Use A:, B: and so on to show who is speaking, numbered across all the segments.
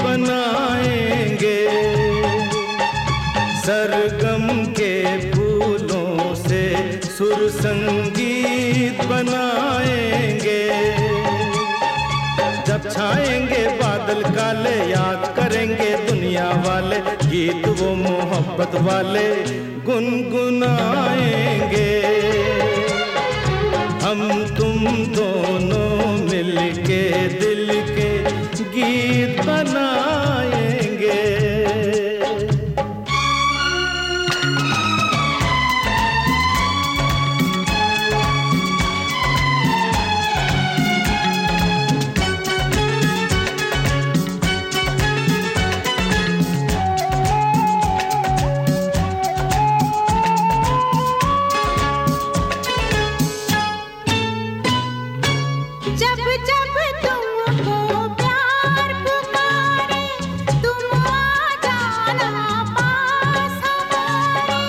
A: बनाएंगे, सरगम के फूलों से सुर संगीत बनाएंगे। जब छाएंगे बादल काले, याद करेंगे दुनिया वाले, गीत वो मोहब्बत वाले गुनगुनाएंगे। हम तुम दोनों मिलके दिल के गीत बनाएंगे।
B: जब जब तुमको प्यार पुकारे, तुम आ जाना पास हमारे।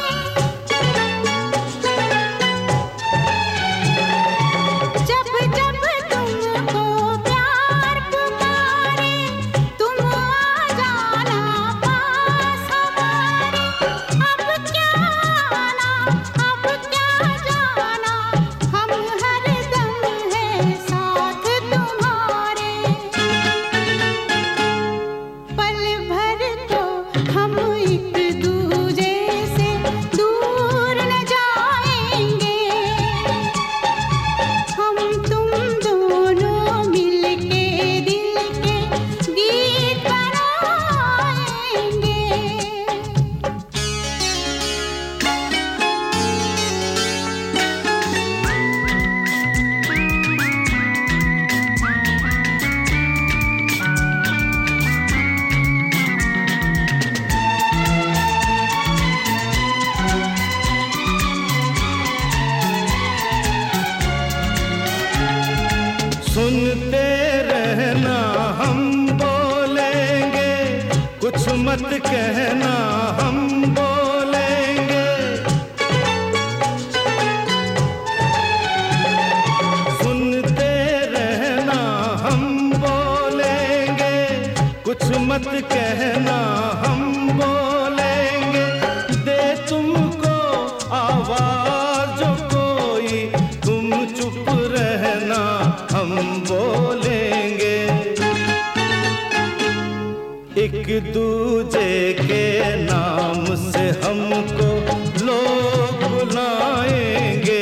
B: जब जब तुमको प्यार पुकारे, तुम आ जाना पास हमारे। अब क्या आना, अब क्या जाना, हम हरदम हैं साथ तुम्हारे। पल भर तो हम एक दूजे से दूर न जाएंगे। हम तुम दोनों मिलके दिल के गीत बनाएंगे।
A: सुनते रहना हम बोलेंगे, कुछ मत कहना हम बोलेंगे। सुनते रहना हम बोलेंगे, कुछ मत कहना हम बोलेंगे। दे तुमको आवाज जो कोई, तुम चुप रहना हम बोलेंगे। एक दूजे के नाम से हमको लोग बुलाएंगे।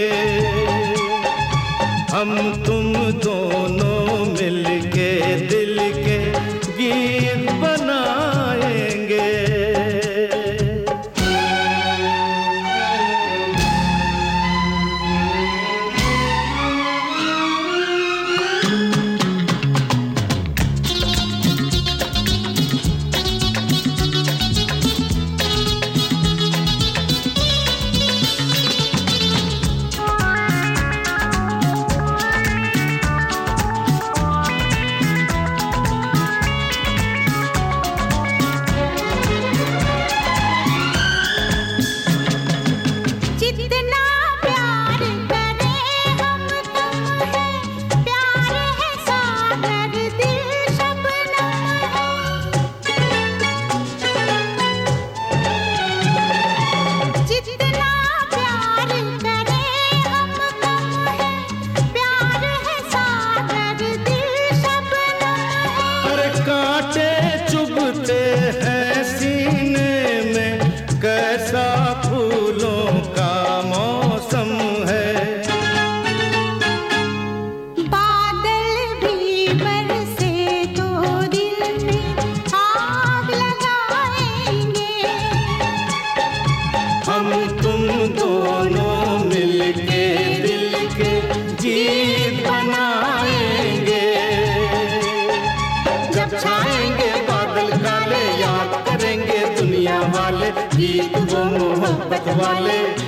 A: हम तुम दोनों मिलके दिल के गीत बनाएंगे।
B: जितना प्यार करें हम तुम है, प्यार है सागर दिल शबनम है। जितना प्यार करें हम तुम है, प्यार है सागर दिल शबनम है।
A: अरे कांटे चुभते हैं सीने में, कैसा फूलों का मौसम है।
B: बादल भी बरसे तो दिल में आग लगाएंगे।
A: हम तुम दोनों मिलके दिल के गीत बनाएंगे। जब छाएंगे बादल काले, याद करेंगे दुनिया वाले, गीत वो मोहब्बत वाले